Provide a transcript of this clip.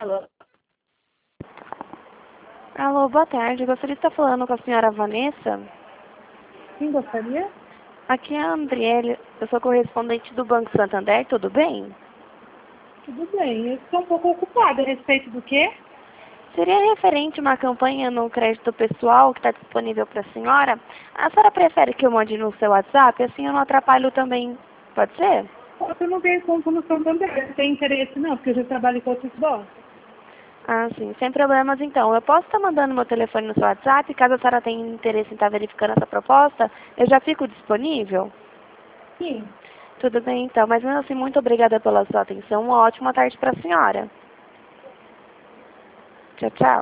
Alô? Alô, boa tarde. Gostaria de estar falando com a senhora Vanessa. Quem gostaria? Aqui é a Andriele, eu sou correspondente do Banco Santander, tudo bem? Tudo bem. Eu estou um pouco ocupada a respeito do quê? Seria referente a uma campanha no crédito pessoal que está disponível para a senhora. A senhora prefere que eu mande no seu WhatsApp? Assim eu não atrapalho também. Pode ser? Eu não tenho conta no Santander. Não tem interesse não, porque eu já trabalho com outros bancos. Ah, sim, sem problemas então. Eu posso estar mandando meu telefone no seu WhatsApp, caso a senhora tenha interesse em estar verificando essa proposta, eu já fico disponível? Sim. Tudo bem então, mas mesmo assim, muito obrigada pela sua atenção. Uma ótima tarde para a senhora. Tchau, tchau.